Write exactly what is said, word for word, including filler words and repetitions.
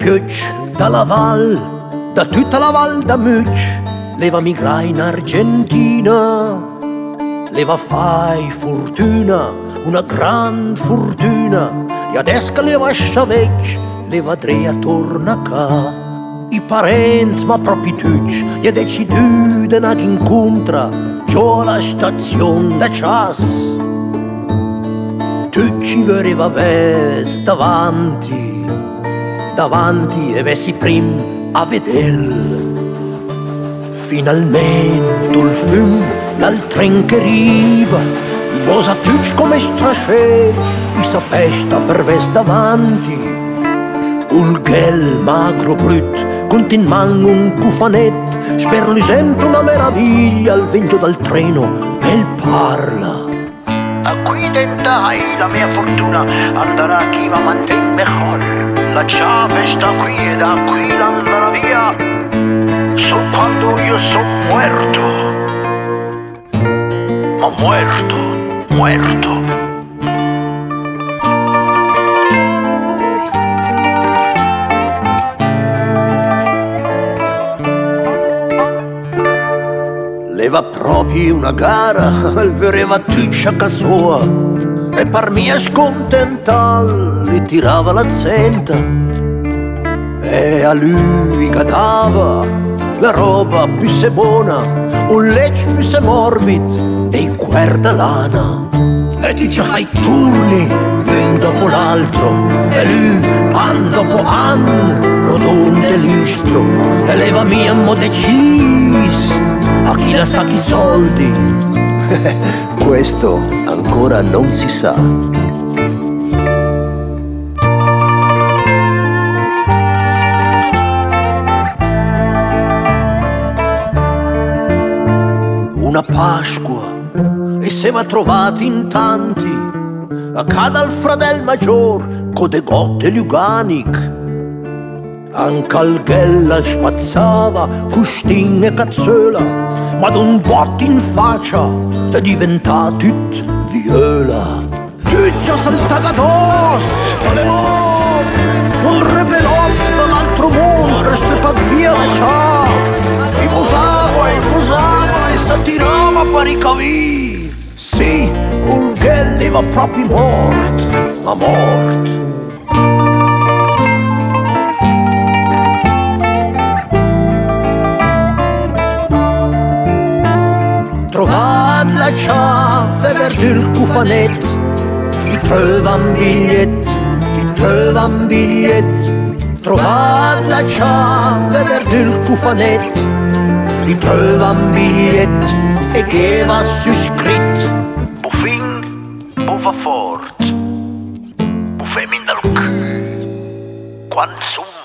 Piucci dalla val, da tutta la val da Mucci, leva migra in Argentina, leva fai fortuna, una gran fortuna, e adesso che leva sciavecci, leva drea torna ca. I parenti, ma proprio tutti, e deciduto che incontra, giù alla stazione da Cias. Tutti ci voleva ves davanti, davanti e vessi prim a vedel. Finalmente il fum dal tren che riva, i vosa tutti come strasce, i sapesta per ves davanti. Un gel magro brut, con in mano un cufanet, sperlusento una meraviglia al vento dal treno, e parla. A qui tentai la mia fortuna, andrà chi va manten mejor. La chiave sta qui e da qui l'andrà via, solo quando io son muerto. Ma muerto, muerto. Leva proprio una gara, il vereva tuccia a sua, e per mia scontenta li tirava la zenta, e a lui cadava la roba più se buona, un lecce più se morbid e il cuer da lana, e ti già fai turni un dopo l'altro, e lui an dopo an rotonde listro, e leva mia mo decis a chi la sa chi soldi. Questo ancora non si sa. Una Pasqua e siamo trovati in tanti, a cada il fradel maggior co de gotte luganic. Anche al ghella spazzava custin e cazzola, ma d'un botto in faccia è diventato tut viola. Tuccia saltata addosso, un rebelot dall'altro mondo, resta pa via la ciaf. E usava, e usava, e s'attirava per i cavi. Sì, un ghella era proprio morto, ma morto. Trovat la ciaffa per il cufanet, i trova un bigliet, i trova un bigliet. Trovat la ciaffa per il cufanet, i trova un bigliet, e che va su scritto: Buffin, buffa fort, buffemin dal cul, quan son